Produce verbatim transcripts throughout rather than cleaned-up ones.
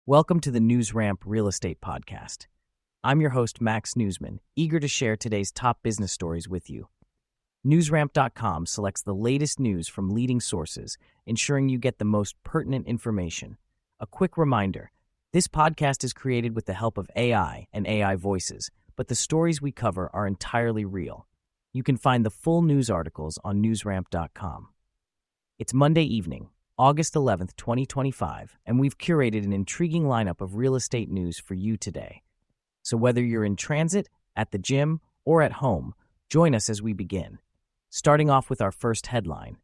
Welcome to the NewsRamp Real Estate Podcast. I'm your host, Max Newsman, eager to share today's top business stories with you. NewsRamp dot com selects the latest news from leading sources, ensuring you get the most pertinent information. A quick reminder, this podcast is created with the help of A I and A I voices, but the stories we cover are entirely real. You can find the full news articles on NewsRamp dot com. It's Monday evening, August eleventh, twenty twenty-five, and we've curated an intriguing lineup of real estate news for you today. So whether you're in transit, at the gym, or at home, join us as we begin. Starting off with our first headline.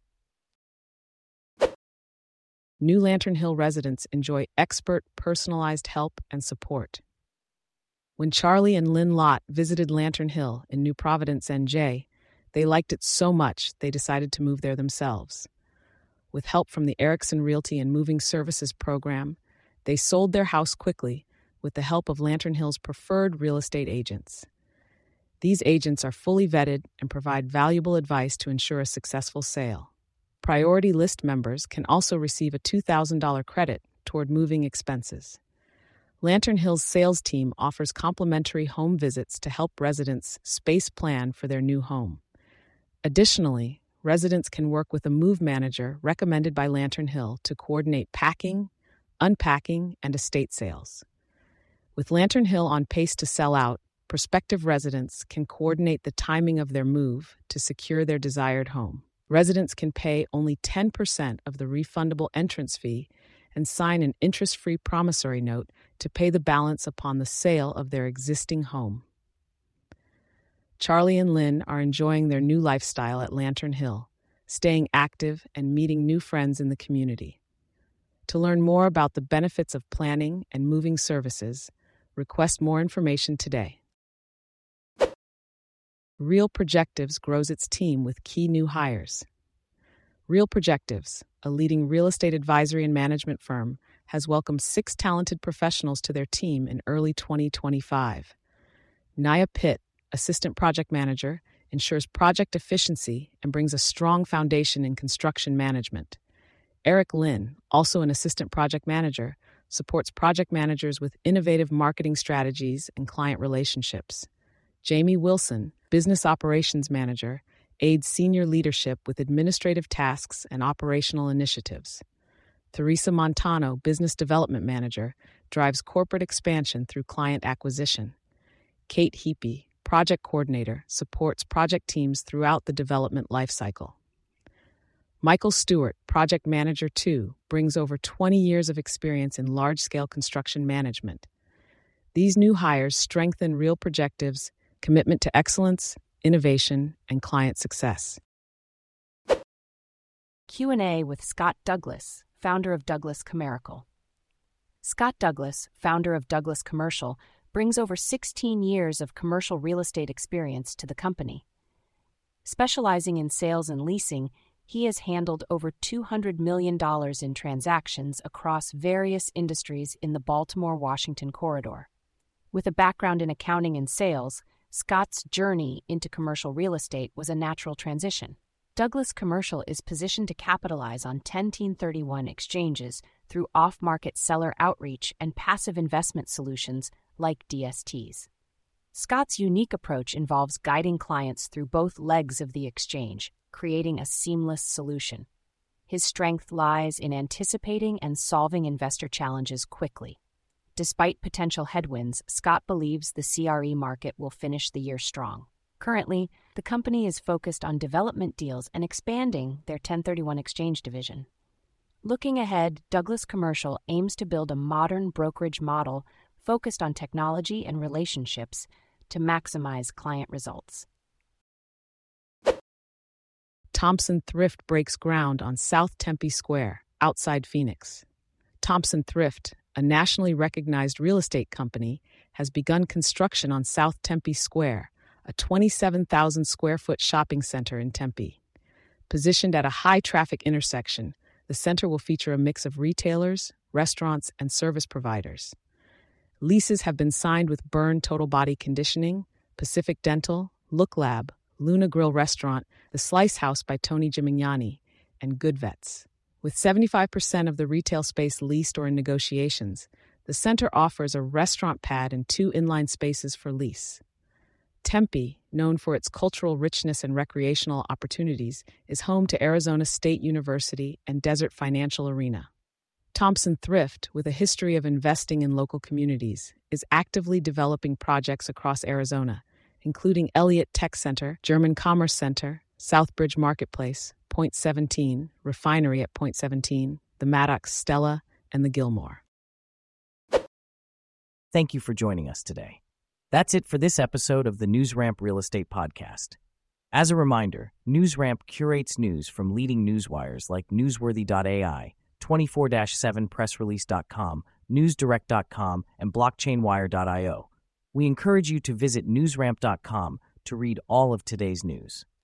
New Lantern Hill residents enjoy expert personalized help and support. When Charlie and Lynn Lott visited Lantern Hill in New Providence, N J, they liked it so much they decided to move there themselves. With help from the Erickson Realty and Moving Services program, they sold their house quickly with the help of Lantern Hill's preferred real estate agents. These agents are fully vetted and provide valuable advice to ensure a successful sale. Priority list members can also receive a two thousand dollars credit toward moving expenses. Lantern Hill's sales team offers complimentary home visits to help residents space plan for their new home. Additionally, residents can work with a move manager recommended by Lantern Hill to coordinate packing, unpacking, and estate sales. With Lantern Hill on pace to sell out, prospective residents can coordinate the timing of their move to secure their desired home. Residents can pay only ten percent of the refundable entrance fee and sign an interest-free promissory note to pay the balance upon the sale of their existing home. Charlie and Lynn are enjoying their new lifestyle at Lantern Hill, staying active and meeting new friends in the community. To learn more about the benefits of planning and moving services, request more information today. Real Projectives grows its team with key new hires. Real Projectives, a leading real estate advisory and management firm, has welcomed six talented professionals to their team in early twenty twenty-five. Naya Pitt, Assistant Project Manager, ensures project efficiency and brings a strong foundation in construction management. Eric Lynn, also an Assistant Project Manager, supports project managers with innovative marketing strategies and client relationships. Jamie Wilson, Business Operations Manager, aids senior leadership with administrative tasks and operational initiatives. Theresa Montano, Business Development Manager, drives corporate expansion through client acquisition. Kate Heapy, Project Coordinator, supports project teams throughout the development lifecycle. Michael Stewart, Project Manager two, brings over twenty years of experience in large-scale construction management. These new hires strengthen Real Projectives' commitment to excellence, innovation, and client success. Q and A with Scott Douglas, founder of Douglas Commercial. Scott Douglas, founder of Douglas Commercial, brings over sixteen years of commercial real estate experience to the company. Specializing in sales and leasing, he has handled over two hundred million dollars in transactions across various industries in the Baltimore-Washington corridor. With a background in accounting and sales, Scott's journey into commercial real estate was a natural transition. Douglas Commercial is positioned to capitalize on ten thirty-one exchanges through off-market seller outreach and passive investment solutions like D S Ts. Scott's unique approach involves guiding clients through both legs of the exchange, creating a seamless solution. His strength lies in anticipating and solving investor challenges quickly. Despite potential headwinds, Scott believes the C R E market will finish the year strong. Currently, the company is focused on development deals and expanding their ten thirty-one exchange division. Looking ahead, Douglas Commercial aims to build a modern brokerage model focused on technology and relationships to maximize client results. Thompson Thrift breaks ground on South Tempe Square, outside Phoenix. Thompson Thrift, a nationally recognized real estate company, has begun construction on South Tempe Square, a twenty-seven thousand square foot shopping center in Tempe. Positioned at a high-traffic intersection, the center will feature a mix of retailers, restaurants, and service providers. Leases have been signed with Burn Total Body Conditioning, Pacific Dental, Look Lab, Luna Grill Restaurant, The Slice House by Tony Gimignani, and Good Vets. With seventy-five percent of the retail space leased or in negotiations, The center offers a restaurant pad and two inline spaces for lease. Tempe, known for its cultural richness and recreational opportunities, is home to Arizona State University and Desert Financial Arena. Thompson Thrift, with a history of investing in local communities, is actively developing projects across Arizona, including Elliott Tech Center, German Commerce Center, Southbridge Marketplace, Point seventeen, Refinery at Point seventeen, the Maddox Stella, and the Gilmore. Thank you for joining us today. That's it for this episode of the NewsRamp Real Estate Podcast. As a reminder, NewsRamp curates news from leading newswires like Newsworthy dot A I, twenty-four seven press release dot com, newsdirect dot com, and blockchain wire dot io. We encourage you to visit newsramp dot com to read all of today's news.